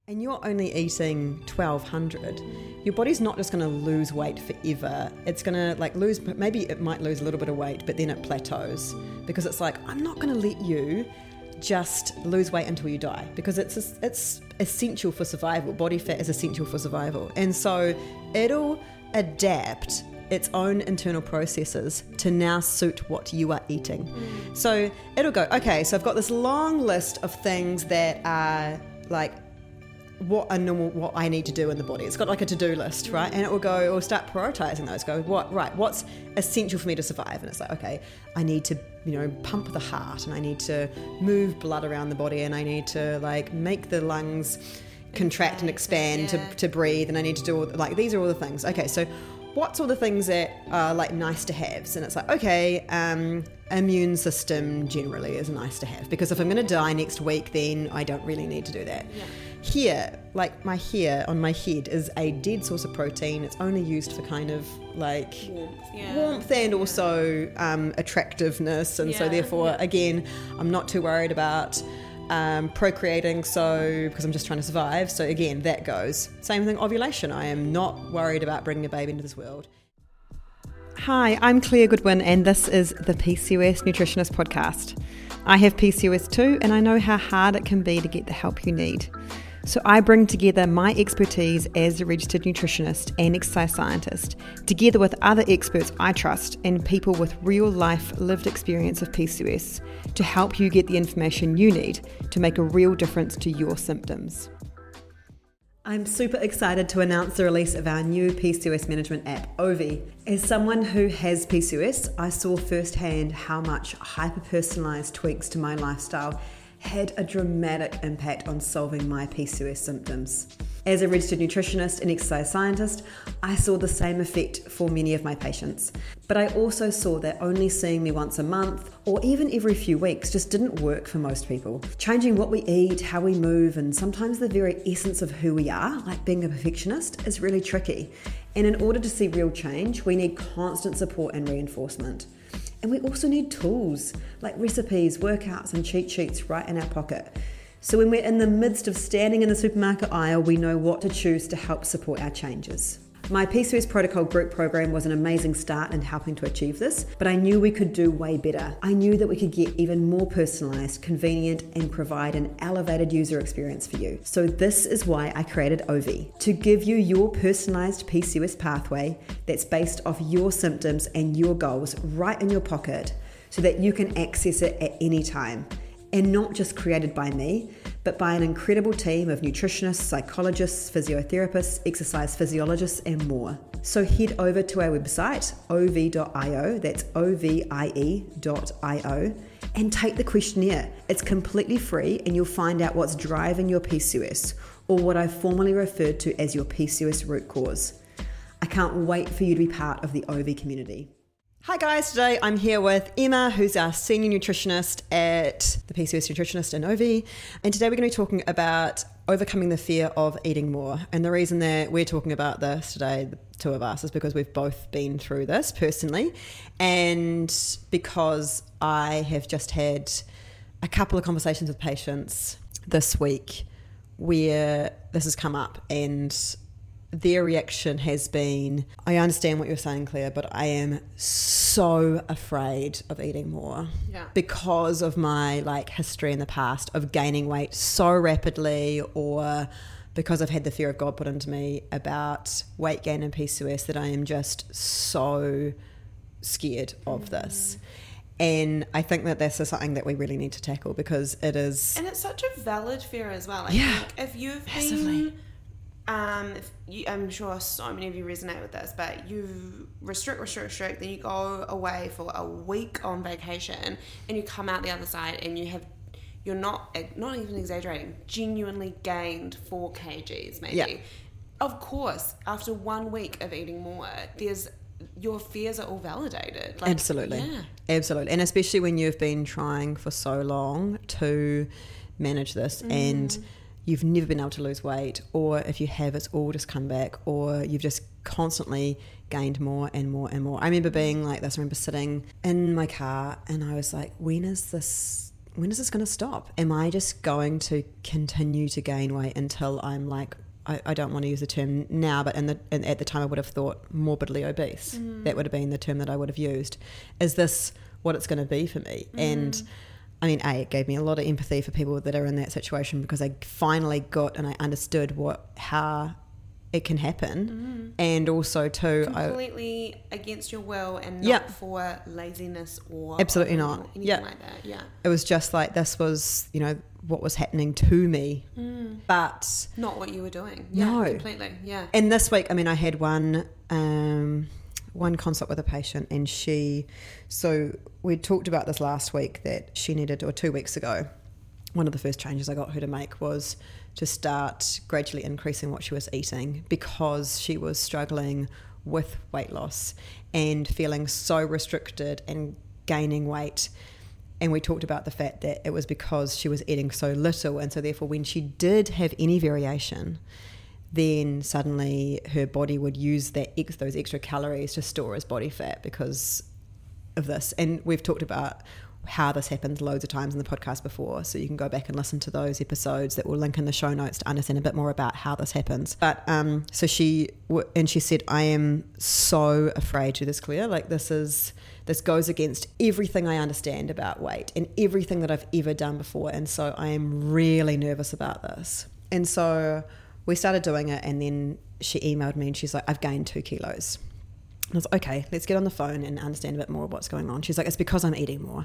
and you're only eating 1,200, your body's not just going to lose weight forever. It's going to lose, maybe it might lose a little bit of weight, but then it plateaus because it's like, I'm not going to let you just lose weight until you die, because it's essential for survival. Body fat is essential for survival. And so it'll adapt its own internal processes to now suit what you are eating. So it'll go, okay, so I've got this long list of things that are like what I need to do in the body. It's got like a to-do list, right? And it will start prioritizing those. Go, what's essential for me to survive? And it's like, okay, I need to, pump the heart, and I need to move blood around the body, and I need to make the lungs contract and expand to breathe, and I need to do all, these are all the things. Okay, so what's all the things that are nice to haves? And it's like, okay, immune system generally is nice to have, because if I'm going to die next week, then I don't really need to do that. Here, my hair on my head is a dead source of protein. It's only used for kind of warmth and also attractiveness, and so therefore again, I'm not too worried about procreating, so because I'm just trying to survive. So again, that goes. Same thing, ovulation. I am not worried about bringing a baby into this world. Hi, I'm Claire Goodwin, and this is the PCOS Nutritionist Podcast. I have PCOS too, and I know how hard it can be to get the help you need. So I bring together my expertise as a registered nutritionist and exercise scientist, together with other experts I trust and people with real life lived experience of PCOS, to help you get the information you need to make a real difference to your symptoms. I'm super excited to announce the release of our new PCOS management app, Ovie. As someone who has PCOS, I saw firsthand how much hyper-personalised tweaks to my lifestyle had a dramatic impact on solving my PCOS symptoms. As a registered nutritionist and exercise scientist, I saw the same effect for many of my patients. But I also saw that only seeing me once a month or even every few weeks just didn't work for most people. Changing what we eat, how we move, and sometimes the very essence of who we are, like being a perfectionist, is really tricky. And in order to see real change, we need constant support and reinforcement. And we also need tools like recipes, workouts, and cheat sheets right in our pocket. So when we're in the midst of standing in the supermarket aisle, we know what to choose to help support our changes. My PCOS Protocol group program was an amazing start in helping to achieve this, but I knew we could do way better. I knew that we could get even more personalised, convenient, and provide an elevated user experience for you. So this is why I created Ovie, to give you your personalised PCOS pathway that's based off your symptoms and your goals right in your pocket, so that you can access it at any time. And not just created by me, but by an incredible team of nutritionists, psychologists, physiotherapists, exercise physiologists, and more. So head over to our website, ovie.io, that's ovie.io, and take the questionnaire. It's completely free, and you'll find out what's driving your PCOS, or what I've formerly referred to as your PCOS root cause. I can't wait for you to be part of the Ovie community. Hi guys, today I'm here with Emma, who's our senior nutritionist at the PCOS Nutritionist in Ovie, and today we're going to be talking about overcoming the fear of eating more. And the reason that we're talking about this today, the two of us, is because we've both been through this personally, and because I have just had a couple of conversations with patients this week where this has come up, and their reaction has been, I understand what you're saying, Claire, but I am so afraid of eating more because of my history in the past of gaining weight so rapidly, or because I've had the fear of God put into me about weight gain and PCOS, that I am just so scared of this. And I think that this is something that we really need to tackle, because it is... And it's such a valid fear as well. I think if you've been... I'm sure so many of you resonate with this, but you restrict, then you go away for a week on vacation, and you come out the other side and you're not even exaggerating, genuinely gained 4 kgs maybe. Yeah. Of course, after 1 week of eating more, your fears are all validated. Absolutely. Yeah. Absolutely. And especially when you've been trying for so long to manage this and you've never been able to lose weight, or if you have, it's all just come back, or you've just constantly gained more and more and more. I remember being like this. I remember sitting in my car and I was like, when is this when is this going to stop? Am I just going to continue to gain weight until I'm like, I don't want to use the term now, but at the time I would have thought morbidly obese. That would have been the term that I would have used. Is this what it's going to be for me? And I mean, it gave me a lot of empathy for people that are in that situation, because I finally got and I understood how it can happen. And also too, completely against your will and not for laziness or absolutely not anything like that. It was just like, this was, you know, what was happening to me, but not what you were doing. No, completely. And this week, I mean, I had one consult with a patient, and we talked about this last week, that she needed, or 2 weeks ago, one of the first changes I got her to make was to start gradually increasing what she was eating, because she was struggling with weight loss and feeling so restricted and gaining weight. And we talked about the fact that it was because she was eating so little, and so therefore when she did have any variation, then suddenly her body would use those extra calories to store as body fat because of this. And we've talked about how this happens loads of times in the podcast before, so you can go back and listen to those episodes that we'll link in the show notes to understand a bit more about how this happens. But so she said, I am so afraid to this, Claire, like this goes against everything I understand about weight and everything that I've ever done before, and so I am really nervous about this. And so we started doing it, and then she emailed me and she's like, I've gained 2 kilos. I was like, okay, let's get on the phone and understand a bit more of what's going on. She's like, it's because I'm eating more.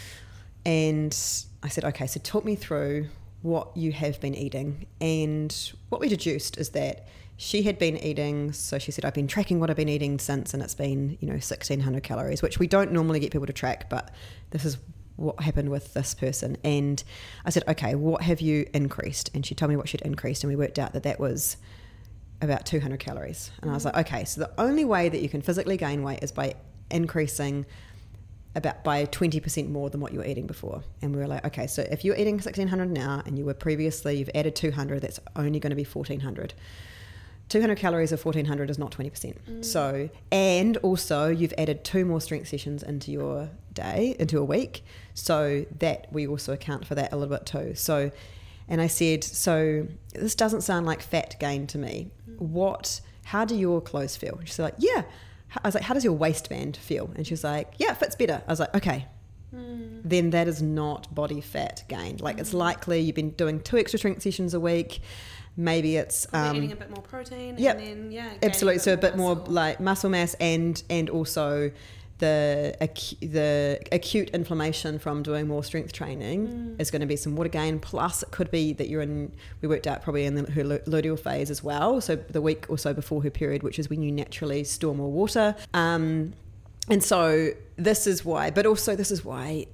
And I said, okay, so talk me through what you have been eating. And what we deduced is that she had been eating, so she said, I've been tracking what I've been eating since, and it's been, 1,600 calories, which we don't normally get people to track, but this is what happened with this person. And I said, okay, what have you increased? And she told me what she'd increased, and we worked out that was about 200 calories. And I was like, okay, so the only way that you can physically gain weight is by increasing by 20% more than what you were eating before. And we were like, okay, so if you're eating 1,600 now and you've added 200, that's only going to be 1,400. 200 calories of 1,400 is not 20%. So, and also you've added 2 more strength sessions into your day, into a week. So that we also account for that a little bit too. So, and I said, so this doesn't sound like fat gain to me. How do your clothes feel? She's like, yeah. I was like, how does your waistband feel? And she was like, yeah, it fits better. I was like, okay, then that is not body fat gained. Like it's likely you've been doing 2 extra strength sessions a week. Maybe it's eating a bit more protein. Yep, and then absolutely. So a bit more muscle. like muscle mass and also the acute inflammation from doing more strength training is going to be some water gain. Plus, it could be that we worked out probably in her luteal phase as well. So the week or so before her period, which is when you naturally store more water. And so this is why. But also this is why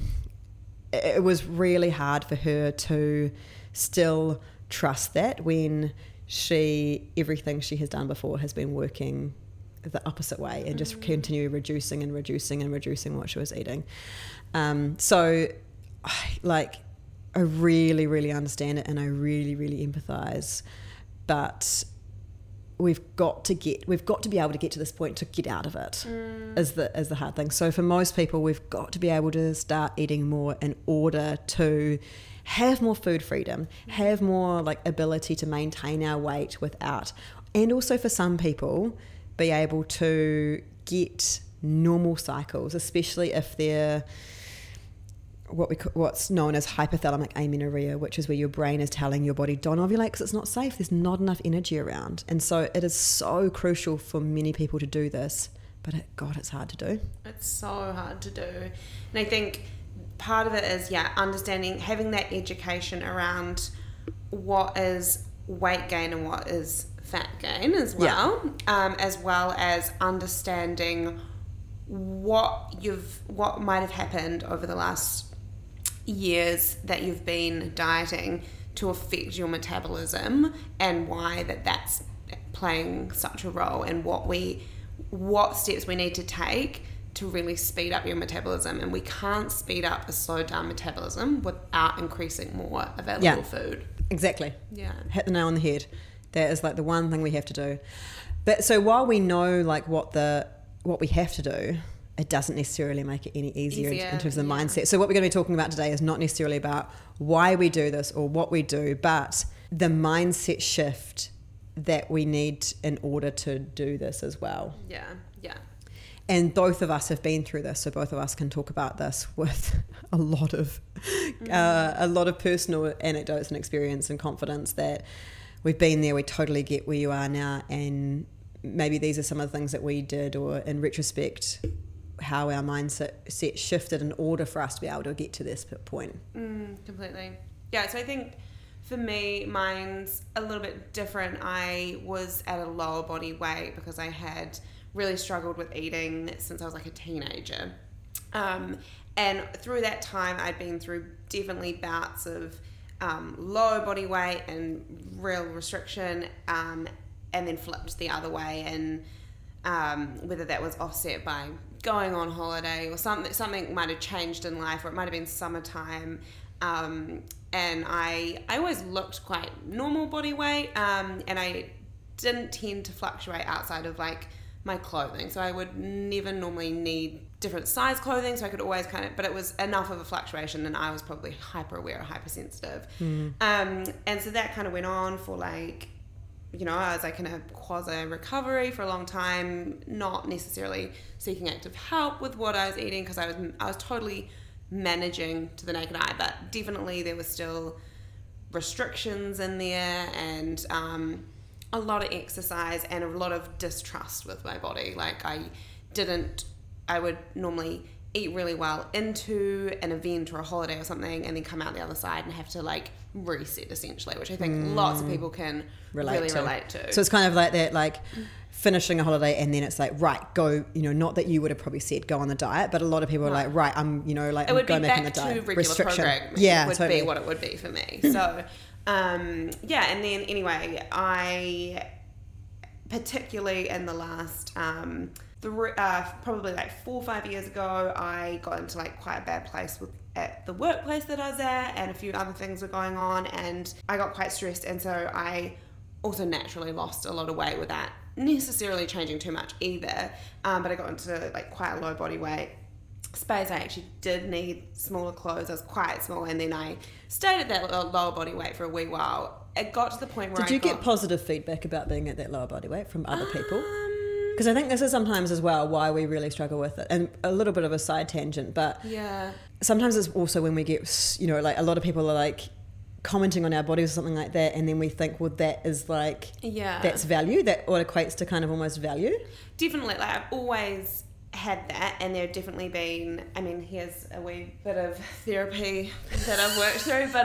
it was really hard for her to still trust that when everything she has done before has been working the opposite way and just continue reducing what she was eating. So I really, really understand it, and I really, really empathize, but we've got to be able to get to this point to get out of it is the hard thing. So for most people, we've got to be able to start eating more in order to have more food freedom, have more ability to maintain our weight without, and also for some people be able to get normal cycles, especially if they're what's known as hypothalamic amenorrhea, which is where your brain is telling your body, don't ovulate because it's not safe, there's not enough energy around. And so it is so crucial for many people to do this, but it's hard to do. It's so hard to do. And I think part of it is, understanding, having that education around what is weight gain and what is fat gain as well, as well as understanding what might have happened over the last years that you've been dieting to affect your metabolism, and why that's playing such a role, and what steps we need to take to really speed up your metabolism. And we can't speed up a slowed down metabolism without increasing more available food. Exactly. Yeah. Hit the nail on the head. That is the one thing we have to do. But so while we know what we have to do, it doesn't necessarily make it any easier in terms of the yeah. mindset. So what we're going to be talking about today is not necessarily about why we do this or what we do, but the mindset shift that we need in order to do this as well. Yeah, yeah. And both of us have been through this, so both of us can talk about this with a lot of personal anecdotes and experience and confidence that we've been there. We totally get where you are now, and maybe these are some of the things that we did, or in retrospect, how our mindset shifted in order for us to be able to get to this point. Completely. Yeah, so I think for me, mine's a little bit different. I was at a lower body weight because I had really struggled with eating since I was like a teenager. And through that time, I'd been through definitely bouts of low body weight and real restriction, and then flipped the other way. And whether that was offset by going on holiday or something might have changed in life, or it might have been summertime. And I always looked quite normal body weight, and I didn't tend to fluctuate outside of like my clothing. So I would never normally need different size clothing, so I could always but it was enough of a fluctuation, and I was probably hyper aware or hypersensitive. And so that kind of went on for like, you know, I was like in a quasi recovery for a long time, not necessarily seeking active help with what I was eating, because I was totally managing to the naked eye, but definitely there was still restrictions in there, and a lot of exercise and a lot of distrust with my body. Like I would normally eat really well into an event or a holiday or something, and then come out the other side and have to like reset essentially, which I think lots of people can relate to. So it's kind of like that, like finishing a holiday, and then it's like, right, go, you know, not that you would have probably said go on the diet, but a lot of people are like, right, I'm, you know, like I'm going back on the diet. It would be back to regular programming. Yeah, would totally be what it would be for me. So yeah, and then anyway, I particularly in the last probably like 4 or 5 years ago, I got into like quite a bad place at the workplace that I was at, and a few other things were going on, and I got quite stressed, and so I also naturally lost a lot of weight without necessarily changing too much either, but I got into like quite a low body weight space. I actually did need smaller clothes. I was quite small, and then I stayed at that lower body weight for a wee while. It got to the point where Did you get positive feedback about being at that lower body weight from other people? Because I think this is sometimes as well why we really struggle with it. And a little bit of a side tangent, but yeah, sometimes it's also when we get, you know, like a lot of people are like commenting on our bodies or something like that, and then we think, well, that is like, that's value, that what equates to kind of almost value. Definitely. Like I've always had that, and there have definitely been, I mean, here's a wee bit of therapy that I've worked through, but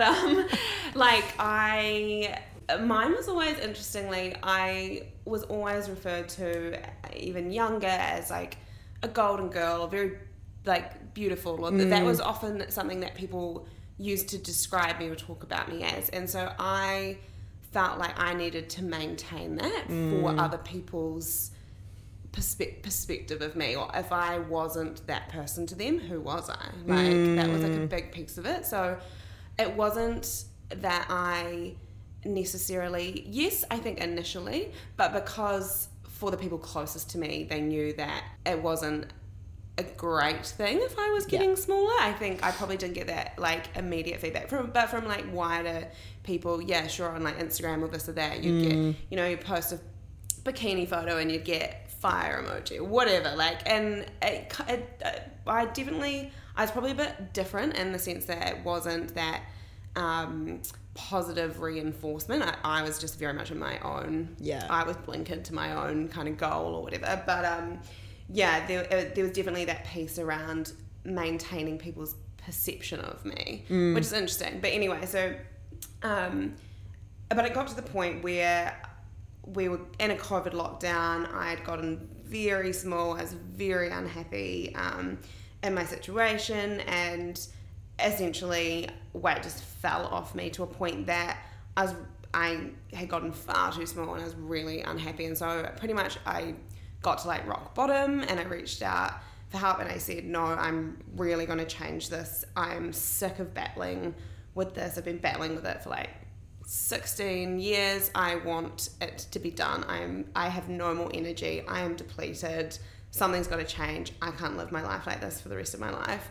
mine was always, interestingly, I was always referred to even younger as like a golden girl, very like beautiful, or that was often something that people used to describe me or talk about me as, and so I felt like I needed to maintain that for other people's perspective of me, or if I wasn't that person to them, who was I? Like that was like a big piece of it. So it wasn't that I necessarily, yes, I think initially, but because for the people closest to me, they knew that it wasn't a great thing if I was getting smaller. I think I probably didn't get that like immediate feedback from like wider people. Yeah, sure, on like Instagram or this or that, you'd get, you know, you post a bikini photo and you'd get fire emoji or whatever, like, and I was probably a bit different in the sense that it wasn't that positive reinforcement. I was just very much in my own, I was blinkered to my own kind of goal or whatever, but there was definitely that piece around maintaining people's perception of me, which is interesting. But anyway, so but it got to the point where we were in a COVID lockdown. I had gotten very small. I was very unhappy in my situation, and essentially weight just fell off me to a point that I had gotten far too small, and I was really unhappy. And so pretty much I got to like rock bottom, and I reached out for help, and I said, no, I'm really going to change this. I'm sick of battling with this. I've been battling with it for like 16 years. I want it to be done. I have no more energy. I am depleted. something's got to change. I can't live my life like this for the rest of my life.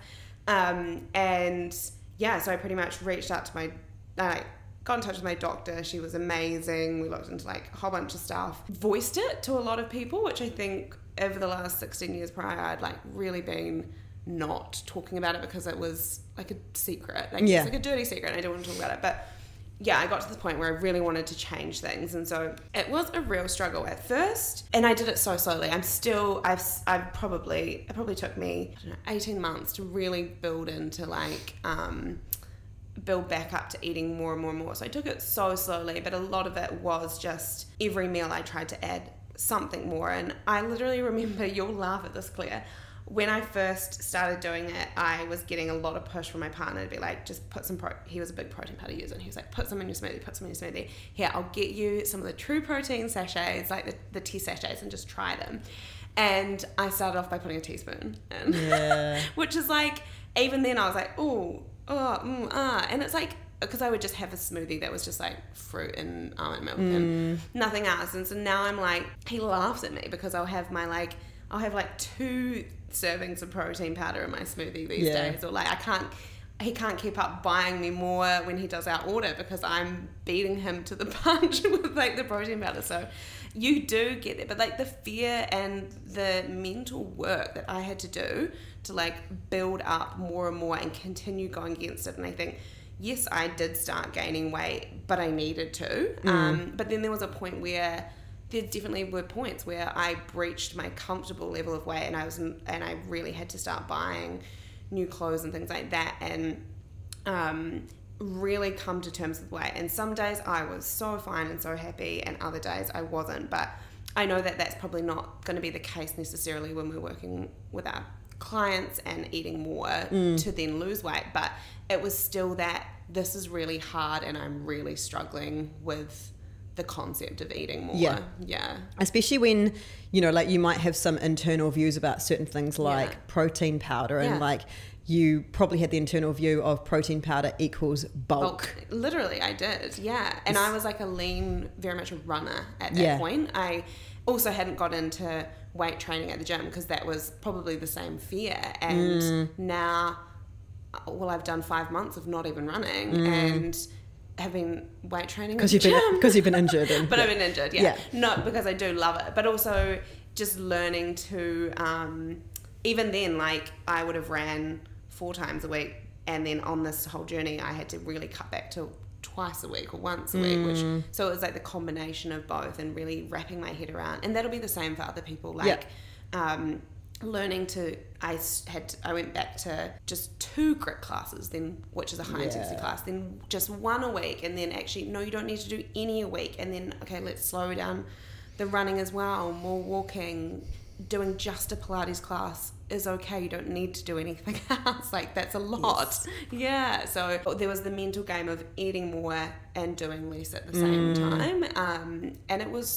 And yeah, so I pretty much reached out to got in touch with my doctor. She was amazing. We looked into like a whole bunch of stuff, voiced it to a lot of people, which I think over the last 16 years prior, I'd like really been not talking about it because it was like a secret, like it's like a dirty secret, and I didn't want to talk about it. But yeah, I got to the point where I really wanted to change things, and so it was a real struggle at first, and I did it so slowly. It probably took me, I don't know, 18 months to really build into like build back up to eating more and more and more. So I took it so slowly, but a lot of it was just every meal I tried to add something more. And I literally remember, you'll laugh at this, Claire, when I first started doing it, I was getting a lot of push from my partner to be like, just put some he was a big protein powder user, and he was like, put some in your smoothie. Here, I'll get you some of the True Protein sachets, like the tea sachets, and just try them. And I started off by putting a teaspoon in, which is like, even then I was like, and it's like, because I would just have a smoothie that was just like fruit and almond milk and nothing else. And so now I'm like, he laughs at me because I'll have like 2 servings of protein powder in my smoothie these days, or like he can't keep up buying me more when he does our order because I'm beating him to the punch with like the protein powder. So you do get it, but like the fear and the mental work that I had to do to like build up more and more and continue going against it. And I think, yes, I did start gaining weight, but I needed to. But then there was a point where there definitely were points where I breached my comfortable level of weight, and I really had to start buying new clothes and things like that, and really come to terms with weight. And some days I was so fine and so happy, and other days I wasn't. But I know that that's probably not going to be the case necessarily when we're working with our clients and eating more to then lose weight. But it was still that this is really hard, and I'm really struggling with the concept of eating more. Yeah. Especially when, you know, like you might have some internal views about certain things like protein powder, and like you probably had the internal view of protein powder equals bulk. Literally, I did. Yeah. And I was like very much a runner at that point. I also hadn't got into weight training at the gym because that was probably the same fear. And now, I've done 5 months of not even running and having weight training because you've been injured. But I've been injured, not because I do love it, but also just learning to, even then, like I would have ran 4 times a week, and then on this whole journey I had to really cut back to twice a week or once a week, so it was like the combination of both and really wrapping my head around. And that'll be the same for other people, like learning to, I went back to just 2 grit classes, then, which is a high intensity class, then just 1 a week, and then actually no, you don't need to do any a week, and then okay, let's slow down the running as well, more walking. Doing just a Pilates class is okay, you don't need to do anything else, like that's a lot. So there was the mental game of eating more and doing less at the same time, and it was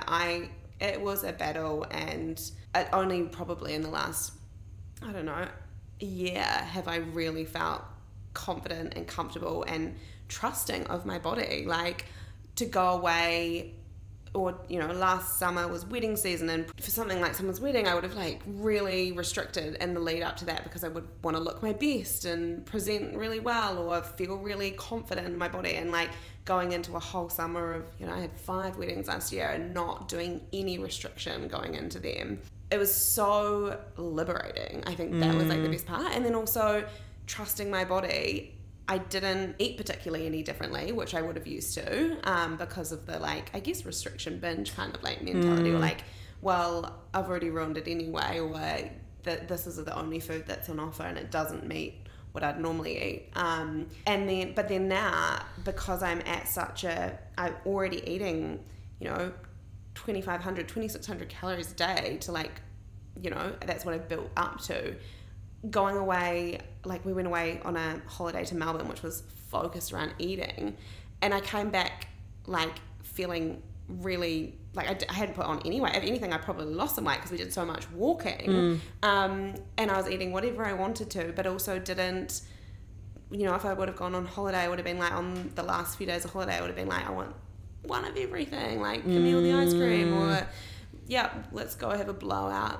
a battle. And only probably in the last, I don't know, year have I really felt confident and comfortable and trusting of my body, like to go away. Or, you know, last summer was wedding season, and for something like someone's wedding, I would have like really restricted in the lead up to that because I would want to look my best and present really well or feel really confident in my body. And like going into a whole summer of, you know, I had 5 weddings last year and not doing any restriction going into them. It was so liberating. I think that was like the best part. And then also trusting my body. I didn't eat particularly any differently, which I would have used to, because of the, like, I guess restriction binge kind of like mentality, or like, well, I've already ruined it anyway, or that this is the only food that's on offer and it doesn't meet what I'd normally eat. But then now, because I'm already eating, you know, 2,500, 2,600 calories a day to, like, you know, that's what I built up to. Going away, like we went away on a holiday to Melbourne, which was focused around eating, and I came back like feeling really like I hadn't put on any weight. If anything, I probably lost some weight because we did so much walking, and I was eating whatever I wanted to, but also didn't, you know, if I would have gone on holiday, I would have been like, on the last few days of holiday, I would have been like, I want one of everything, like give me all the ice cream, or let's go have a blowout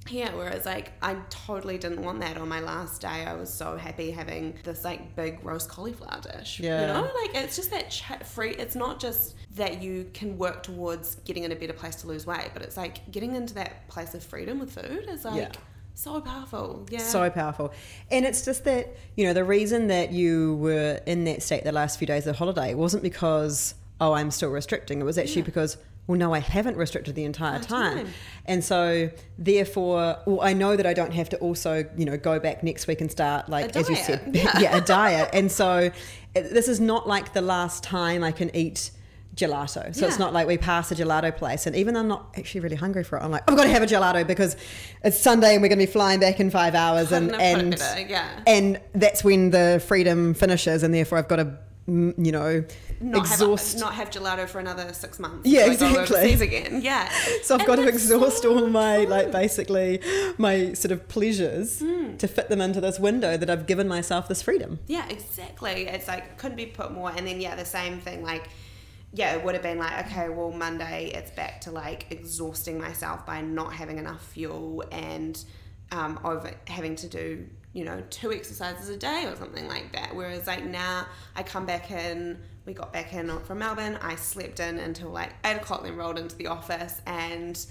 Yeah, whereas like I totally didn't want that on my last day. I was so happy having this like big roast cauliflower dish. Yeah. You know, like it's just that free. It's not just that you can work towards getting in a better place to lose weight, but it's like getting into that place of freedom with food is like so powerful. Yeah. So powerful. And it's just that, you know, the reason that you were in that state the last few days of the holiday wasn't because, oh, I'm still restricting. It was actually because, well, no, I haven't restricted the entire time. And so therefore, well, I know that I don't have to also, you know, go back next week and start like, as you said, a diet. And so this is not like the last time I can eat gelato. So it's not like we pass a gelato place. And even though I'm not actually really hungry for it, I'm like, I've got to have a gelato because it's Sunday and we're going to be flying back in 5 hours. And that's when the freedom finishes. And therefore I've got to, you know, not have gelato for another 6 months. Yeah, exactly. Go overseas again. Yeah. So I've got to exhaust all my, like, basically my sort of pleasures to fit them into this window that I've given myself this freedom. Yeah, exactly. It's like, couldn't be put more. And then, the same thing, like, it would have been like, okay, well, Monday it's back to like exhausting myself by not having enough fuel and over having to do, you know, 2 exercises a day or something like that. Whereas like now I come back in, we got back in from Melbourne, I slept in until like 8 o'clock, then rolled into the office, and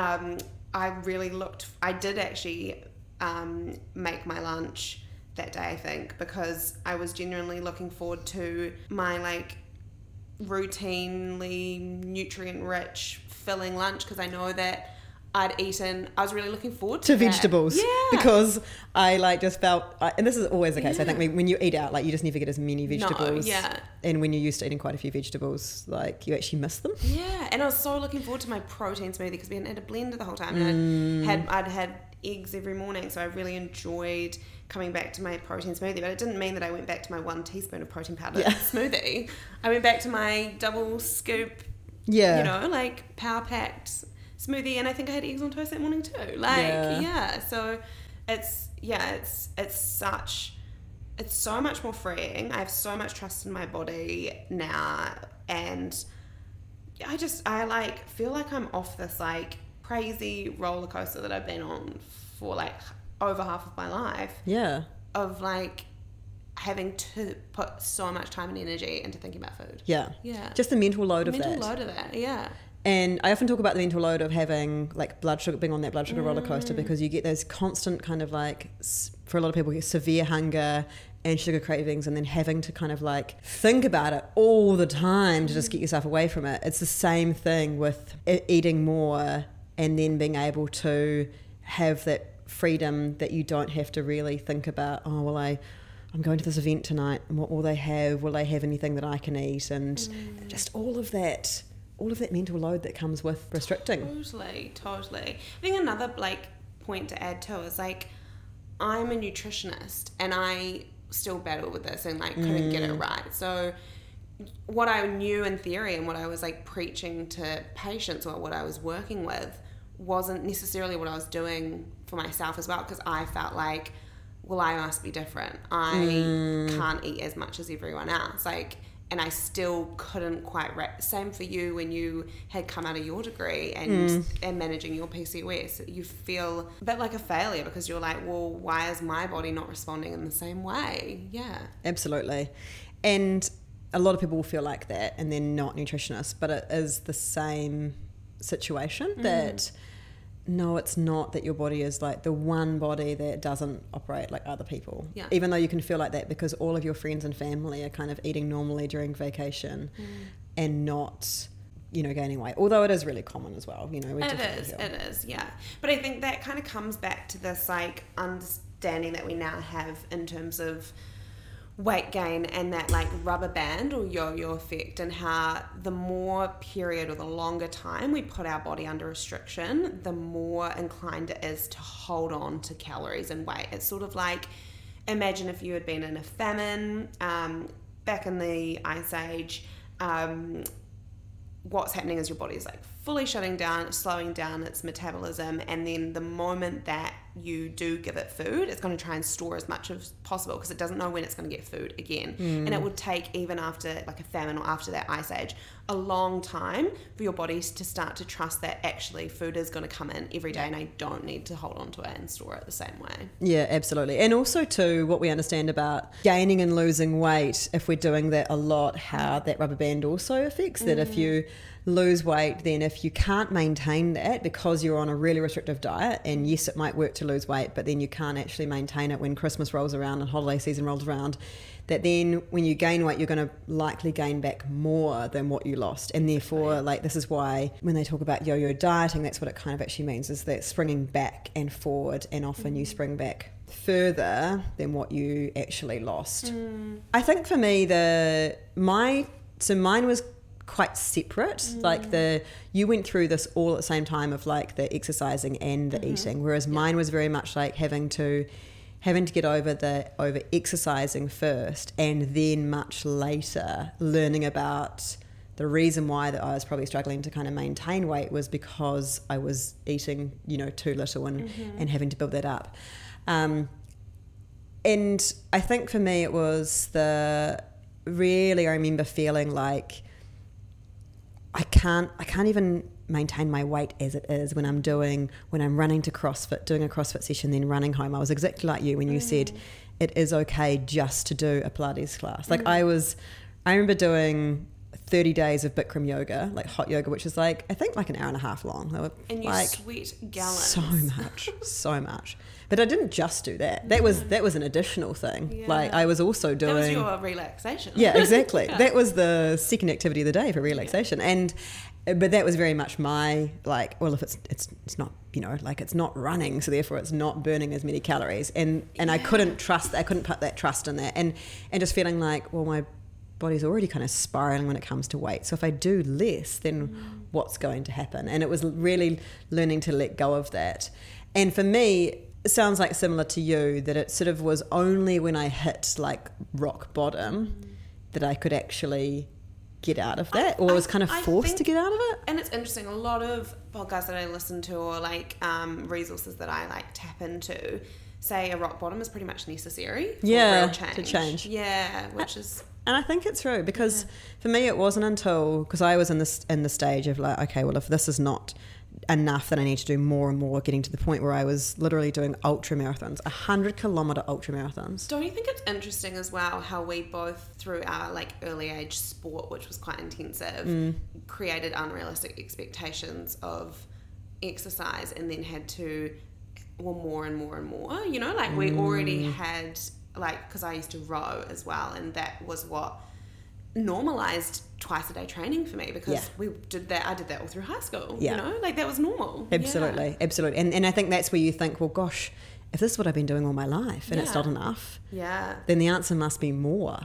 I did actually make my lunch that day, I think, because I was genuinely looking forward to my like routinely nutrient rich filling lunch, because I know that I was really looking forward to vegetables. Because I like just felt, and this is always the case, I think when you eat out, like you just never get as many vegetables. And when you're used to eating quite a few vegetables, like you actually miss them. And I was so looking forward to my protein smoothie because we hadn't had a blender the whole time, and I'd had eggs every morning, so I really enjoyed coming back to my protein smoothie. But it didn't mean that I went back to my 1 teaspoon of protein powder smoothie. I went back to my double scoop, you know, like power packed smoothie, and I think I had eggs on toast that morning too. So it's so much more freeing. I have so much trust in my body now, and I like feel like I'm off this like crazy roller coaster that I've been on for like over half of my life. Of like having to put so much time and energy into thinking about food. Just the mental load of that. And I often talk about the mental load of having like blood sugar, being on that blood sugar roller coaster, because you get those constant kind of like, for a lot of people, severe hunger and sugar cravings, and then having to kind of like think about it all the time to just get yourself away from it. It's the same thing with eating more, and then being able to have that freedom that you don't have to really think about, oh, well, I'm going to this event tonight, and what will they have? Will they have anything that I can eat? And just all of that mental load that comes with restricting. Totally. I think another like point to add too is like, I'm a nutritionist and I still battle with this and like couldn't get it right. So what I knew in theory and what I was like preaching to patients, or what I was working with, wasn't necessarily what I was doing for myself as well, because I felt like, well, I must be different. I can't eat as much as everyone else. Like, and I still couldn't quite same for you when you had come out of your degree and managing your PCOS. You feel a bit like a failure because you're like, well, why is my body not responding in the same way? Absolutely. And a lot of people will feel like that, and they're not nutritionists, but it is the same situation that no, it's not that your body is like the one body that doesn't operate like other people. Even though you can feel like that because all of your friends and family are kind of eating normally during vacation and not, you know, gaining weight. Although it is really common as well, you know. It is, yeah. But I think that kind of comes back to this like understanding that we now have in terms of weight gain and that like rubber band or yo-yo effect, and how the more period or the longer time we put our body under restriction, the more inclined it is to hold on to calories and weight. It's sort of like, imagine if you had been in a famine back in the Ice Age. What's happening is your body is like fully shutting down, slowing down its metabolism, and then the moment that you do give it food, it's going to try and store as much as possible because it doesn't know when it's going to get food again. And it would take, even after like a famine or after that ice age, a long time for your body to start to trust that actually food is going to come in every day and I don't need to hold on to it and store it the same way. Yeah, absolutely. And also too, what we understand about gaining and losing weight, if we're doing that a lot, how that rubber band also affects that. If you lose weight, then if you can't maintain that because you're on a really restrictive diet, and yes, it might work to lose weight, but then you can't actually maintain it when Christmas rolls around and holiday season rolls around, that then when you gain weight, you're going to likely gain back more than what you lost. And therefore, like, this is why when they talk about yo-yo dieting, that's what it kind of actually means, is that springing back and forward, and often you spring back further than what you actually lost. I think for me, mine was quite separate. Like you went through this all at the same time of like the exercising and the eating, whereas mine was very much like having to get over exercising first, and then much later learning about the reason why that I was probably struggling to kind of maintain weight was because I was eating, too little and having to build that up. And I think for me it was I remember feeling like I can't even maintain my weight as it is when I'm running to CrossFit, doing a CrossFit session, then running home. I was exactly like you when you said it is okay just to do a Pilates class. Like I remember doing 30 days of Bikram yoga, like hot yoga, which is like, I think like an hour and a half long. They were and you like sweat gallons. So much. But I didn't just do that. That was an additional thing. Yeah. Like I was also doing... That was your relaxation. Yeah, exactly. That was the second activity of the day for relaxation. But that was very much my, like, well, if it's not, like it's not running, so therefore it's not burning as many calories. And I couldn't put that trust in that. And just feeling like, well, my body's already kind of spiraling when it comes to weight. So if I do less, then what's going to happen? And it was really learning to let go of that. And for me, it sounds like similar to you, that it sort of was only when I hit like rock bottom that I could actually get out of that, or was kind of forced to get out of it. And it's interesting, a lot of podcasts that I listen to, or like resources that I like tap into, say a rock bottom is pretty much necessary for real change. To change. Yeah, which is... And I think it's true, because for me it wasn't until, because I was in the stage of like, okay, well, if this is not enough, then I need to do more and more, getting to the point where I was literally doing ultra marathons, 100-kilometer ultra marathons. Don't you think it's interesting as well how we both, through our like early age sport, which was quite intensive, created unrealistic expectations of exercise, and then had to, well, more and more and more, like we already had, like, because I used to row as well, and that was what normalized twice a day training for me, because I did that all through high school. Like that was normal. Absolutely. And I think that's where you think, well, gosh, if this is what I've been doing all my life and it's not enough, then the answer must be more.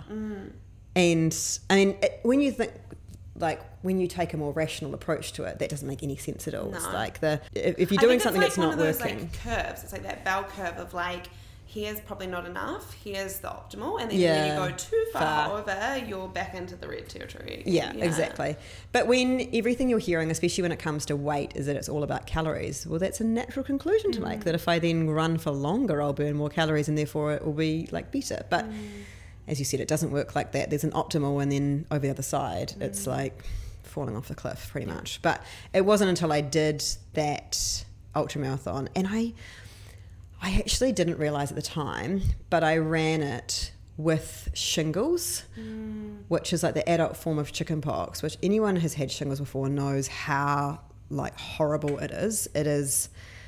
And I mean, when you think, like, when you take a more rational approach to it, that doesn't make any sense at all. No. It's like if you're doing something that's not working, like curves, it's like that bell curve of like, here's probably not enough, here's the optimal, and then when you go too far over, you're back into the red territory. Yeah, exactly. But when everything you're hearing, especially when it comes to weight, is that it's all about calories, well, that's a natural conclusion to make, that if I then run for longer, I'll burn more calories and therefore it will be like better. But as you said, it doesn't work like that. There's an optimal, and then over the other side, it's like falling off the cliff pretty much. But it wasn't until I did that ultra marathon, and I actually didn't realise at the time, but I ran it with shingles, which is like the adult form of chickenpox, which anyone who's had shingles before knows how like horrible it is. It is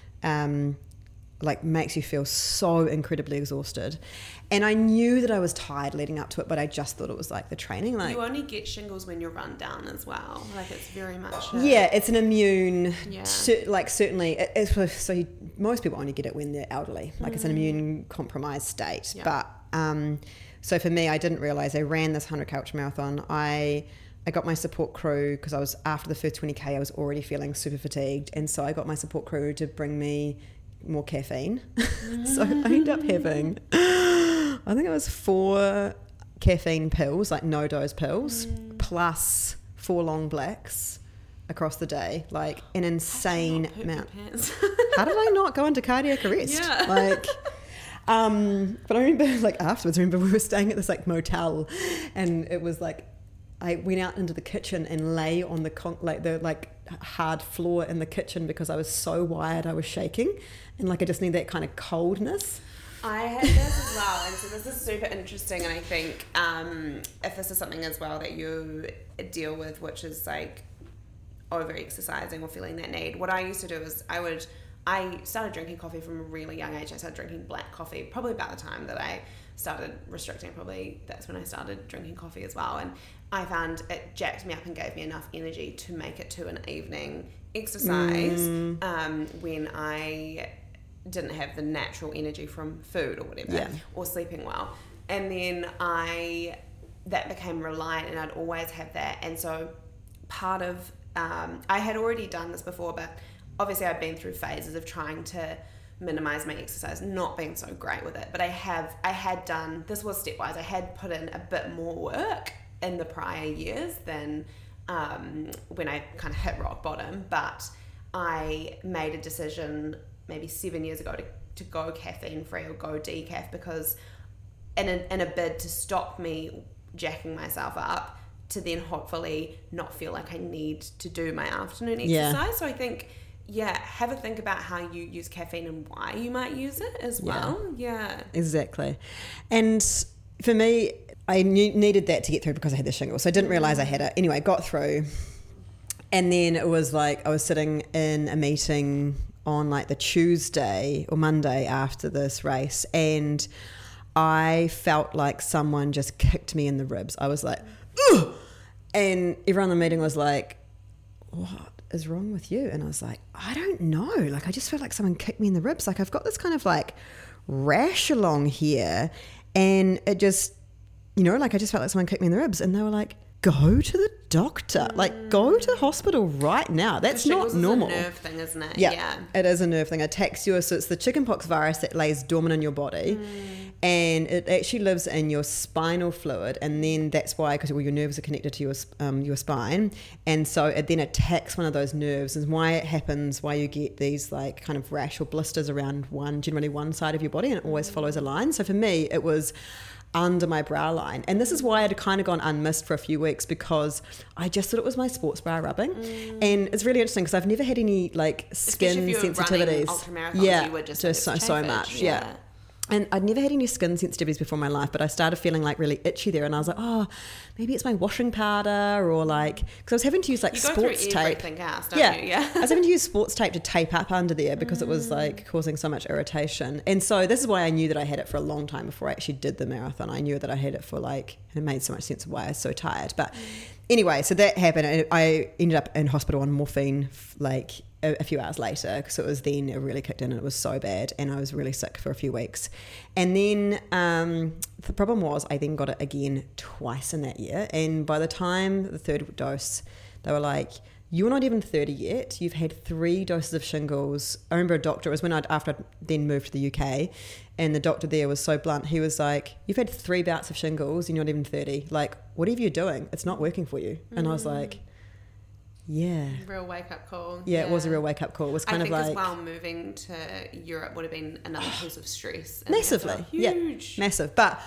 like makes you feel so incredibly exhausted. And I knew that I was tired leading up to it, but I just thought it was like the training. Like, you only get shingles when you're run down as well. Like it's very much... it's an immune... certainly... most people only get it when they're elderly. Like it's an immune compromised state. Yeah. But so for me, I didn't realise I ran this 100K ultra marathon. I got my support crew, because I was, after the first 20K, I was already feeling super fatigued. And so I got my support crew to bring me more caffeine. So I ended up having... I think it was 4 caffeine pills, like no-dose pills, plus 4 long blacks, across the day, like an insane amount. How did I not go into cardiac arrest? Yeah. Like, but I remember like afterwards, we were staying at this like motel, and it was like, I went out into the kitchen and lay on the hard floor in the kitchen because I was so wired, I was shaking, and like I just need that kind of coldness. I had this as well, and so this is super interesting, and I think if this is something as well that you deal with, which is like over-exercising or feeling that need, what I used to do is I started drinking coffee from a really young age. I started drinking black coffee probably about the time that I started restricting. Probably that's when I started drinking coffee as well, and I found it jacked me up and gave me enough energy to make it to an evening exercise when I didn't have the natural energy from food or whatever, or sleeping well. And then that became reliant, and I'd always have that. And so part of I had already done this before, but obviously I'd been through phases of trying to minimize my exercise, not being so great with it. But I had done, this was stepwise, I had put in a bit more work in the prior years than when I kind of hit rock bottom. But I made a decision maybe 7 years ago to go caffeine free or go decaf, because in a bid to stop me jacking myself up, to then hopefully not feel like I need to do my afternoon exercise. So I think, have a think about how you use caffeine and why you might use it as well. Yeah. Exactly. And for me, I needed that to get through because I had the shingles. So I didn't realise I had it. Anyway, got through. And then it was like I was sitting in a meeting on like the Tuesday or Monday after this race, and I felt like someone just kicked me in the ribs. I was like, ugh! And everyone in the meeting was like, what is wrong with you? And I was like, I don't know. Like, I just felt like someone kicked me in the ribs. Like, I've got this kind of like rash along here, and it just, like I just felt like someone kicked me in the ribs. And they were like, go to the doctor. Like, go to the hospital right now. That's not normal. It's a nerve thing, isn't it? Yeah, it is a nerve thing. It attacks you. So it's the chickenpox virus that lays dormant in your body, and it actually lives in your spinal fluid. And then that's why, because your nerves are connected to your spine, and so it then attacks one of those nerves. And why it happens, why you get these like kind of rash or blisters around generally one side of your body, and it always follows a line. So for me, it was under my brow line, and this is why I'd kind of gone unmissed for a few weeks, because I just thought it was my sports bra rubbing. And it's really interesting because I've never had any like skin sensitivities. You were just so much. And I'd never had any skin sensitivities before in my life, but I started feeling like really itchy there, and I was like, oh, maybe it's my washing powder, or like, because I was having to use like sports tape. Everything else, don't you? Yeah. I was having to use sports tape to tape up under there because it was like causing so much irritation. And so this is why I knew that I had it for a long time before I actually did the marathon. I knew that I had it for like, and it made so much sense of why I was so tired. But anyway, so that happened, and I ended up in hospital on morphine like a few hours later, because it was then it really kicked in and it was so bad, and I was really sick for a few weeks. And then the problem was I then got it again twice in that year, and by the time the third dose, they were like, you're not even 30 yet, you've had 3 doses of shingles. I remember a doctor, it was when after I'd then moved to the UK, and the doctor there was so blunt, he was like, you've had 3 bouts of shingles and you're not even 30, like whatever you're doing, it's not working for you. And I was like, yeah. Real wake up call. Yeah, it was a real wake up call. It was kind of like, I think as well, moving to Europe would have been another piece of stress. Massively. Huge. Yeah, massive. But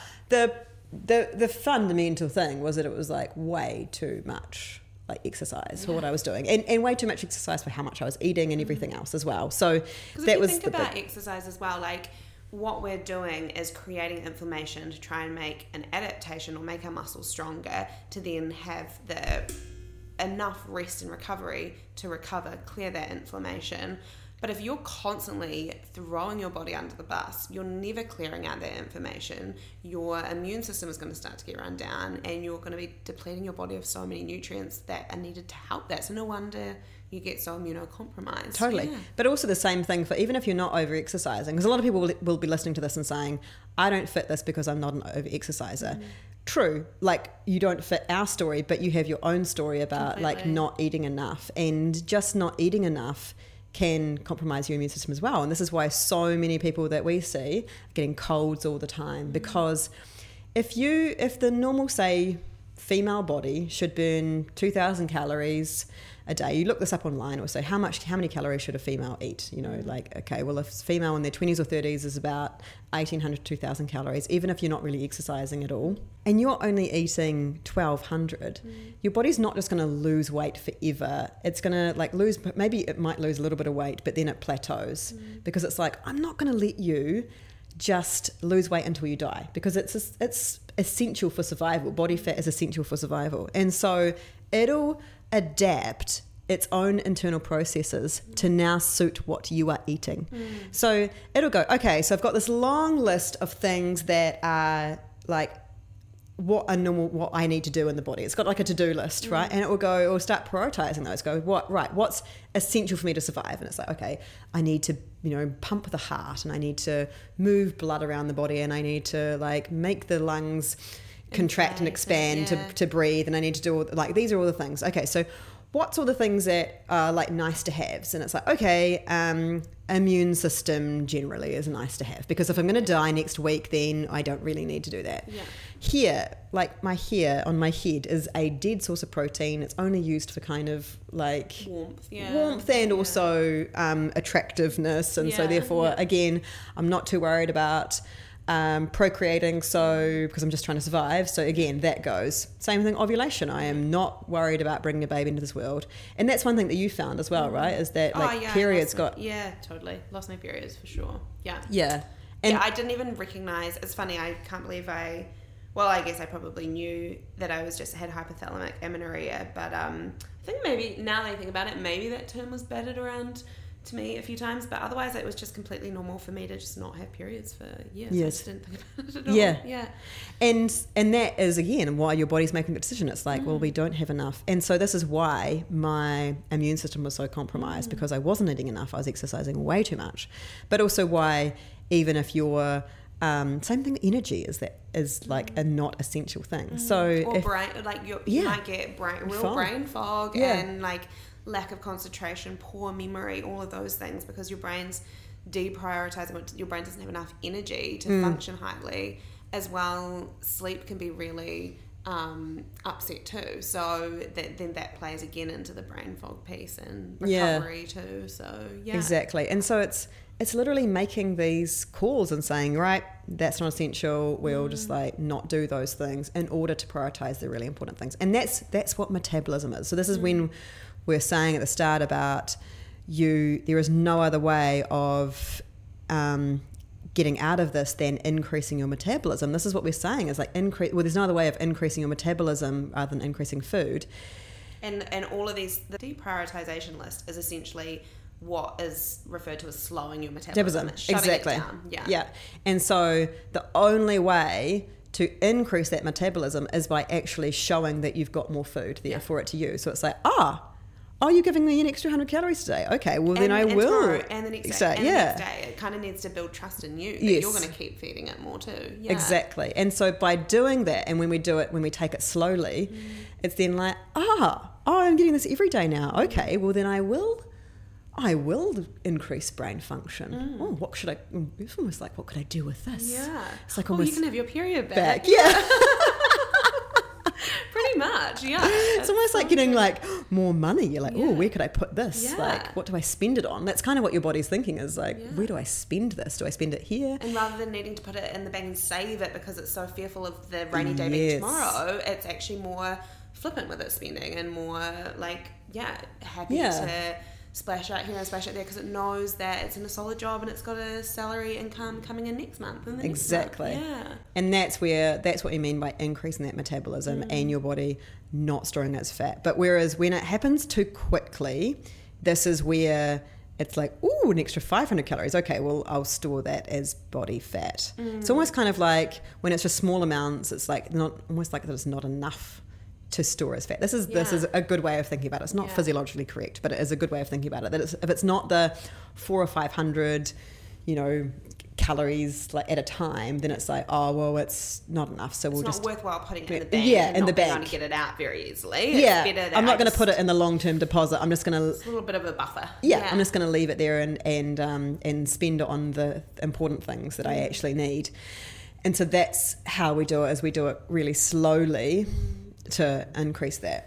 the fundamental thing was that it was like way too much like exercise for what I was doing, and way too much exercise for how much I was eating and everything else as well. So that was the big... Think about exercise as well, like what we're doing is creating inflammation to try and make an adaptation or make our muscles stronger, to then have the enough rest and recovery to recover, clear that inflammation. But if you're constantly throwing your body under the bus, you're never clearing out that inflammation. Your immune system is going to start to get run down, and you're going to be depleting your body of so many nutrients that are needed to help that. So no wonder you get so immunocompromised. Totally. Yeah. But also the same thing for even if you're not over-exercising, because a lot of people will be listening to this and saying, I don't fit this because I'm not an over-exerciser. True, like you don't fit our story, but you have your own story about like not eating enough, and just not eating enough can compromise your immune system as well. And this is why so many people that we see are getting colds all the time, because if the normal, say, female body should burn 2,000 calories a day. You look this up online, or say how many calories should a female eat? You know, like, okay, well, if a female in their 20s or 30s is about 1,800 to 2,000 calories, even if you're not really exercising at all, and you're only eating 1,200, your body's not just going to lose weight forever. It's going to like lose, maybe it might lose a little bit of weight, but then it plateaus because it's like, I'm not going to let you just lose weight until you die, because it's essential for survival. Body fat is essential for survival, and so it'll adapt its own internal processes to now suit what you are eating. So it'll go, okay, so I've got this long list of things that are like what I need to do in the body. It's got like a to-do list, right? And it will start prioritizing those. Go, what's essential for me to survive? And it's like, okay, I need to, pump the heart, and I need to move blood around the body, and I need to like make the lungs contract and expand to breathe, and I need to do these are all the things. Okay, so what's all the things that are like nice to haves? And it's like, okay, immune system generally is nice to have, because if I'm going to die next week, then I don't really need to do that. Here, like my hair on my head is a dead source of protein. It's only used for kind of like warmth and also attractiveness, and so therefore again, I'm not too worried about procreating, so because I'm just trying to survive. So again, that goes. Same thing, ovulation. I am not worried about bringing a baby into this world, and that's one thing that you found as well, right? Is that periods totally lost my periods for sure. And I didn't even recognize. It's funny. I can't believe I guess I probably knew that I had hypothalamic amenorrhea, but I think maybe now that I think about it, maybe that term was battered around to me a few times, but otherwise it was just completely normal for me to just not have periods for years. I just didn't think about it at all. And that is again why your body's making the decision. It's like, well, we don't have enough, and so this is why my immune system was so compromised, because I wasn't eating enough. I was exercising way too much, but also why even if you're same thing, energy is like a not essential thing. So or brain, like you might get brain fog and like lack of concentration, poor memory, all of those things, because your brain's deprioritizing. Your brain doesn't have enough energy to function highly. As well, sleep can be really upset too. So then that plays again into the brain fog piece and recovery too. So exactly. And so it's literally making these calls and saying, right, that's not essential. We'll just like not do those things in order to prioritize the really important things. And that's what metabolism is. So this is when we're saying at the start about there is no other way of getting out of this than increasing your metabolism. This is what we're saying is like there's no other way of increasing your metabolism other than increasing food. And all of these, the deprioritization list is essentially what is referred to as slowing your metabolism. Exactly. It down. Yeah. And so the only way to increase that metabolism is by actually showing that you've got more food there for it to use. So it's like, you're giving me an extra 100 calories today. Okay, well then I will. Tomorrow, and the next day. And the next day. It kind of needs to build trust in you that you're going to keep feeding it more too. Yeah. Exactly. And so by doing that, and when we take it slowly, it's then like, I'm getting this every day now. Okay, well then I will increase brain function. Oh, what should I? It's almost like, what could I do with this? Yeah. It's like you can have your period back. Yeah. Pretty much, yeah. It's almost like getting like more money. You're like, where could I put this? Like, what do I spend it on? That's kind of what your body's thinking is like, where do I spend this? Do I spend it here? And rather than needing to put it in the bank and save it because it's so fearful of the rainy day being tomorrow, it's actually more flippant with its spending and more like, happy to splash out here and splash out there because it knows that it's in a solid job and it's got a salary income coming in next month and the exactly next month. And that's what you mean by increasing that metabolism and your body not storing its fat. But whereas when it happens too quickly, this is where it's like, an extra 500 calories. Okay, well, I'll store that as body fat. It's almost kind of like when it's just small amounts, it's like almost like that it's not enough to store as fat. This is a good way of thinking about it. It's not physiologically correct, but it is a good way of thinking about it. That if it's not the 400 or 500, calories like at a time, then it's like, it's not enough. So it's just not worthwhile putting it in the bank. Yeah, in the bank. Going to get it out very easily. It's better I'm not going to put it in the long-term deposit. I'm just going to. It's a little bit of a buffer. I'm just going to leave it there and spend it on the important things that I actually need. And so that's how we do it. Is we do it really slowly to increase that.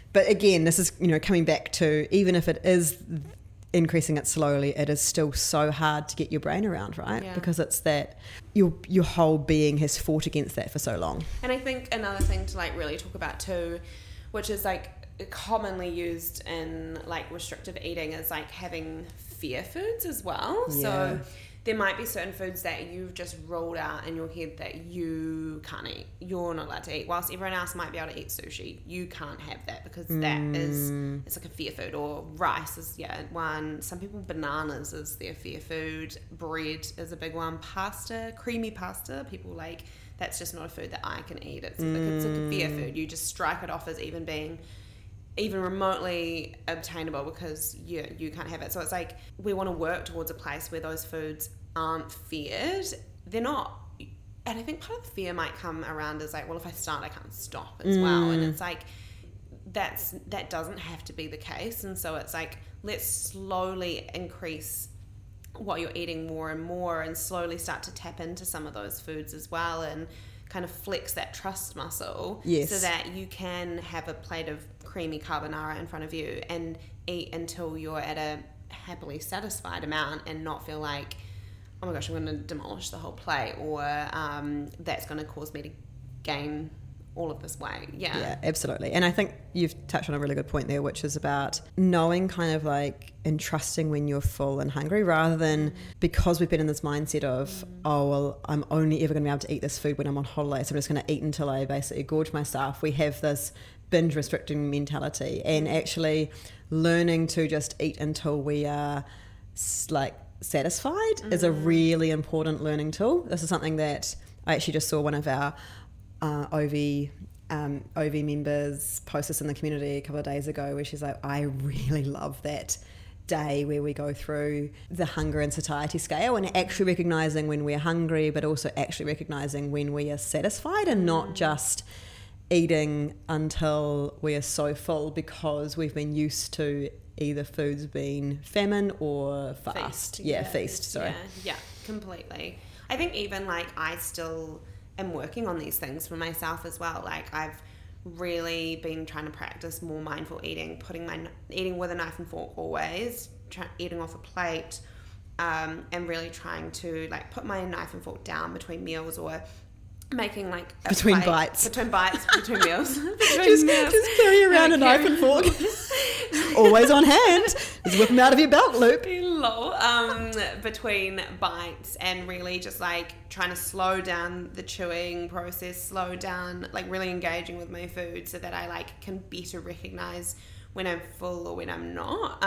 But again, this is, coming back to, even if it is increasing it slowly, it is still so hard to get your brain around, right? Yeah. Because it's that your whole being has fought against that for so long. And I think another thing to like really talk about too, which is like commonly used in like restrictive eating, is like having fear foods as well. Yeah. So there might be certain foods that you've just ruled out in your head that you can't eat. You're not allowed to eat. Whilst everyone else might be able to eat sushi, you can't have that because that is, it's like a fear food. Or rice is, one. Some people, bananas is their fear food. Bread is a big one. Pasta, creamy pasta, people like, that's just not a food that I can eat. It's like a fear food. You just strike it off as even being even remotely obtainable because you can't have it. So it's like we want to work towards a place where those foods aren't feared. They're not, and I think part of the fear might come around as like, well, if I start, I can't stop as well. And it's like that doesn't have to be the case. And so it's like, let's slowly increase what you're eating more and more, and slowly start to tap into some of those foods as well, and kind of flex that trust muscle. Yes. So that you can have a plate of creamy carbonara in front of you and eat until you're at a happily satisfied amount and not feel like, oh my gosh, I'm going to demolish the whole plate, or that's going to cause me to gain all of this weight. Yeah, absolutely. And I think you've touched on a really good point there, which is about knowing kind of like and trusting when you're full and hungry, rather than, because we've been in this mindset of, oh, well, I'm only ever going to be able to eat this food when I'm on holiday, so I'm just going to eat until I basically gorge myself. We have this binge restricting mentality, and actually learning to just eat until we are like satisfied is a really important learning tool. This is something that I actually just saw one of our OV members post this in the community a couple of days ago, where she's like, I really love that day where we go through the hunger and satiety scale, and actually recognizing when we're hungry, but also actually recognizing when we are satisfied, and not just eating until we are so full because we've been used to either foods being famine or fast. Feast. Sorry. Yeah, completely. I think even like I still am working on these things for myself as well. Like I've really been trying to practice more mindful eating, eating with a knife and fork always, eating off a plate, and really trying to like put my knife and fork down between meals, or making like between meals, between just carry around a knife and fork always on hand, just whip them out of your belt loop. Between bites, and really just like trying to slow down the chewing process, slow down, like really engaging with my food so that I like can better recognize when I'm full or when I'm not.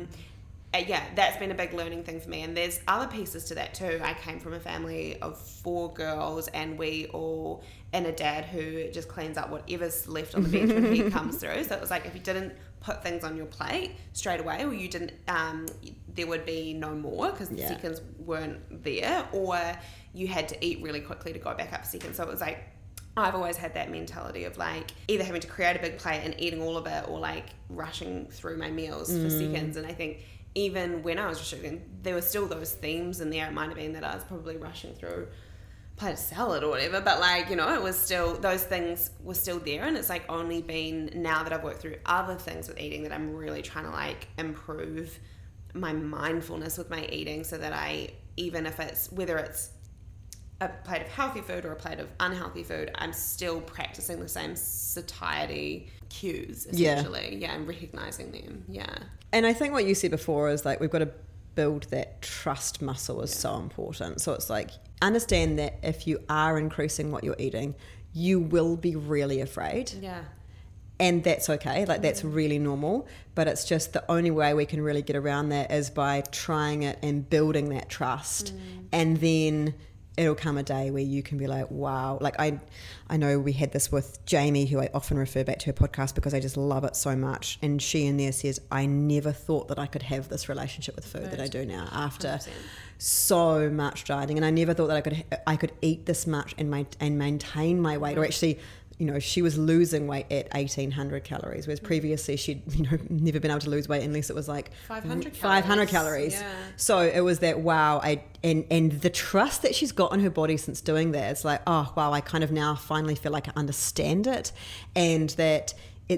That's been a big learning thing for me, and there's other pieces to that too. I came from a family of 4 girls, and we all, and a dad who just cleans up whatever's left on the bench when he comes through. So it was like, if you didn't put things on your plate straight away, or you didn't, there would be no more because the seconds weren't there, or you had to eat really quickly to go back up a second. So it was like, I've always had that mentality of like either having to create a big plate and eating all of it, or like rushing through my meals for seconds. And I think even when I was restricting, there were still those themes in there. It might have been that I was probably rushing through a plate of salad or whatever, but like, it was still, those things were still there. And it's like only been now that I've worked through other things with eating that I'm really trying to like improve my mindfulness with my eating, so that I, even if it's, whether it's a plate of healthy food or a plate of unhealthy food, I'm still practicing the same satiety cues, essentially. Yeah, and recognizing them. Yeah. And I think what you said before is like, we've got to build that trust muscle is so important. So it's like, understand that if you are increasing what you're eating, you will be really afraid. Yeah. And that's okay. Like, that's really normal. But it's just the only way we can really get around that is by trying it and building that trust. And then it'll come a day where you can be like, wow. Like I know we had this with Jamie, who I often refer back to her podcast because I just love it so much. And she in there says, I never thought that I could have this relationship with food that I do now after 100%. So much dieting. And I never thought that I could eat this much and maintain my weight, or actually, she was losing weight at 1,800 calories, whereas previously she'd, never been able to lose weight unless it was like 500 calories. Yeah. So it was that, wow, and the trust that she's got in her body since doing that, it's like, oh, wow, I kind of now finally feel like I understand it, and that it's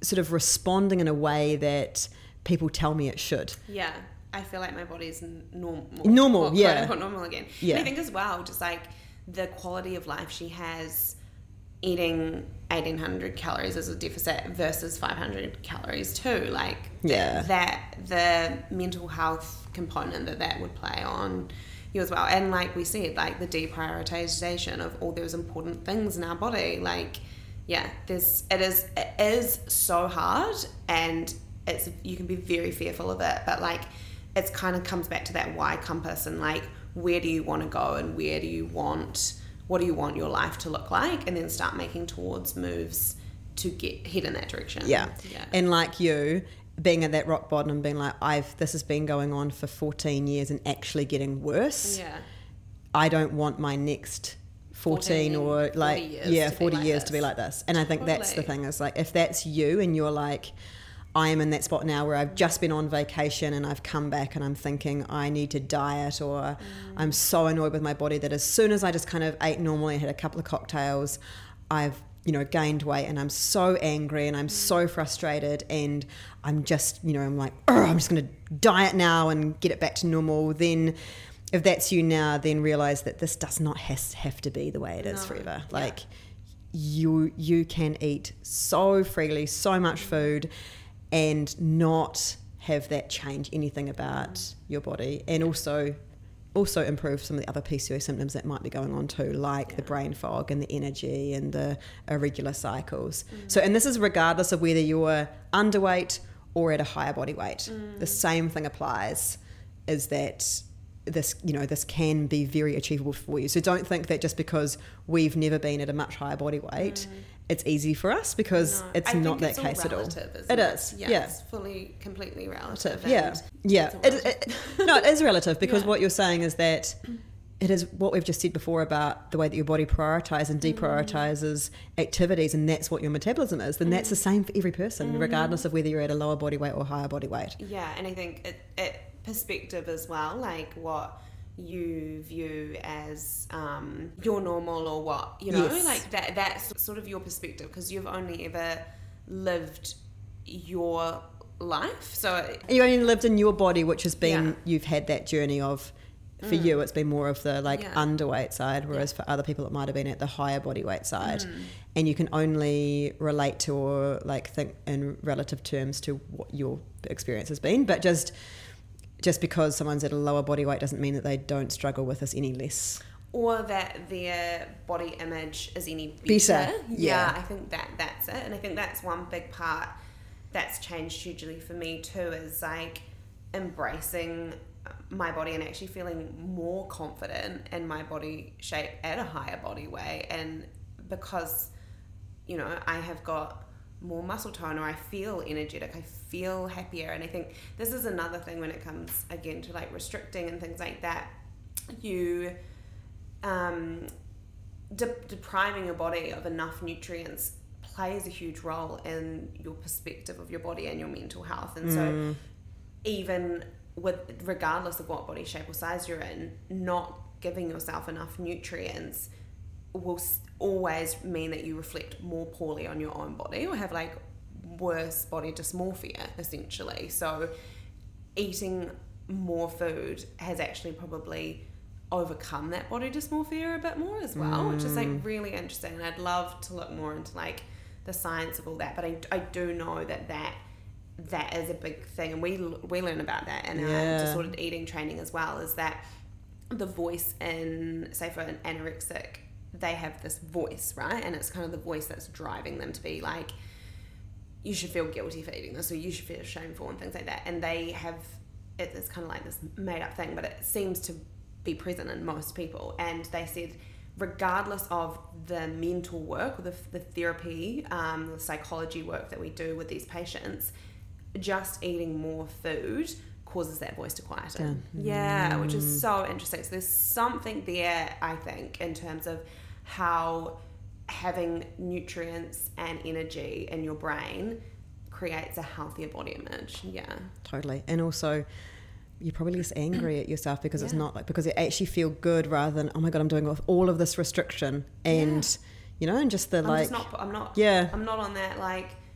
sort of responding in a way that people tell me it should. Yeah. I feel like my body's normal. Normal, well, yeah. Quote, normal again. Yeah. And I think as well, just like the quality of life she has eating 1,800 calories as a deficit versus 500 calories too. Like that the mental health component that would play on you as well. And like we said, like the deprioritization of all those important things in our body. Like, yeah, it is so hard, and you can be very fearful of it, but like it's kind of comes back to that why compass and like where do you want to go and what do you want your life to look like, and then start making towards moves to head in that direction. Yeah. And like you being at that rock bottom and being like, this has been going on for 14 years and actually getting worse. Yeah. I don't want my next 14 or like 40 years to be like this. And I think that's the thing, is like if that's you and you're like, I am in that spot now where I've just been on vacation and I've come back and I'm thinking I need to diet, or I'm so annoyed with my body that as soon as I just kind of ate normally and had a couple of cocktails, I've gained weight and I'm so angry and I'm so frustrated and I'm just, I'm like, I'm just going to diet now and get it back to normal. Then if that's you now, then realize that this does not have to be the way it is forever. Like you can eat so freely, so much food, and not have that change anything about your body, and also improve some of the other PCOS symptoms that might be going on too, like the brain fog and the energy and the irregular cycles. So, and this is regardless of whether you're underweight or at a higher body weight. The same thing applies, is that this can be very achievable for you. So don't think that just because we've never been at a much higher body weight, it's easy for us, because it's not that case at all. It is. Yeah. It's completely relative. Yeah. It is relative, because what you're saying is that it is what we've just said before about the way that your body prioritizes and deprioritizes activities, and that's what your metabolism is. Then that's the same for every person, regardless of whether you're at a lower body weight or higher body weight. Yeah, and I think it perspective as well, like what you view as your normal, or what like that's sort of your perspective, because you've only ever lived your life, so you only lived in your body, which has been you've had that journey of, for you it's been more of the underweight side, whereas for other people it might have been at the higher body weight side. And you can only relate to or like think in relative terms to what your experience has been, but just because someone's at a lower body weight doesn't mean that they don't struggle with this any less. Or that their body image is any better. Yeah, I think that's it. And I think that's one big part that's changed hugely for me too, is like embracing my body and actually feeling more confident in my body shape at a higher body weight. And because, I have got more muscle tone, or I feel energetic, I feel happier. And I think this is another thing when it comes again to like restricting and things like that. You depriving your body of enough nutrients plays a huge role in your perspective of your body and your mental health. And so even regardless of what body shape or size you're in, not giving yourself enough nutrients will always mean that you reflect more poorly on your own body, or have like worse body dysmorphia essentially. So eating more food has actually probably overcome that body dysmorphia a bit more as well, which is like really interesting. And I'd love to look more into like the science of all that, but I do know that is a big thing, and we learn about that in our disordered eating training as well, is that the voice in, say for an anorexic, they have this voice, right? And it's kind of the voice that's driving them to be like, you should feel guilty for eating this, or you should feel shameful and things like that. And they have, it's kind of like this made up thing, but it seems to be present in most people. And they said, regardless of the mental work or the therapy, the psychology work that we do with these patients, just eating more food causes that voice to quieten. Yeah, which is so interesting. So there's something there, I think, in terms of how having nutrients and energy in your brain creates a healthier body image. Yeah, totally. And also you're probably less angry at yourself because it's not like, because it actually feel good rather than, oh my God, I'm doing all of this restriction and and just the I'm not on that like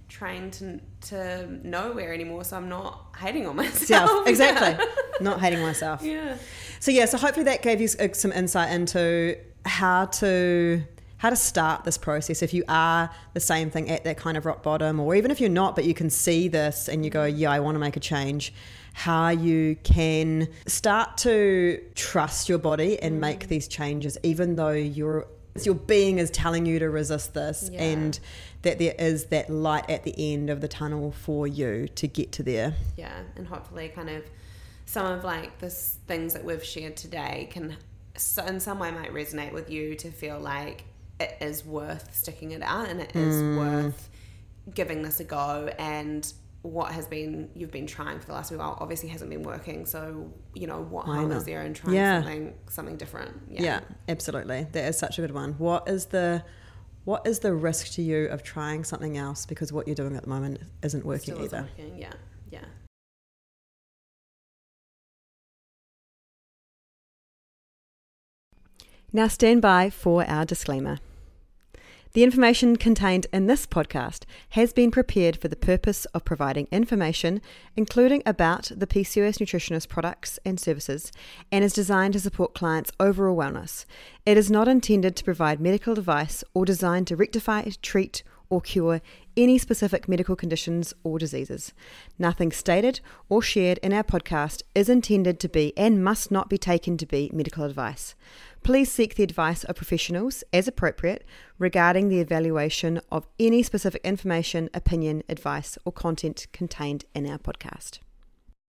trained to nowhere anymore, so I'm not hating on myself. Exactly. Not hating myself. Yeah. So hopefully that gave you some insight into how to start this process if you are the same thing at that kind of rock bottom, or even if you're not but you can see this and you go, yeah, I want to make a change, how you can start to trust your body and make these changes even though your being is telling you to resist this, and that there is that light at the end of the tunnel for you to get to there. Yeah, and hopefully kind of some of like this things that we've shared today can in some way might resonate with you to feel like it is worth sticking it out and it is worth giving this a go, and what you've been trying for the last while obviously hasn't been working, so what harm is there in trying something different. Yeah, absolutely. That is such a good one. What is the risk to you of trying something else because what you're doing at the moment isn't working either? Isn't working. Yeah. Now stand by for our disclaimer. The information contained in this podcast has been prepared for the purpose of providing information, including about the PCOS nutritionist products and services, and is designed to support clients' overall wellness. It is not intended to provide medical advice or designed to rectify, treat, or cure any specific medical conditions or diseases. Nothing stated or shared in our podcast is intended to be and must not be taken to be medical advice. Please seek the advice of professionals as appropriate regarding the evaluation of any specific information, opinion, advice, or content contained in our podcast.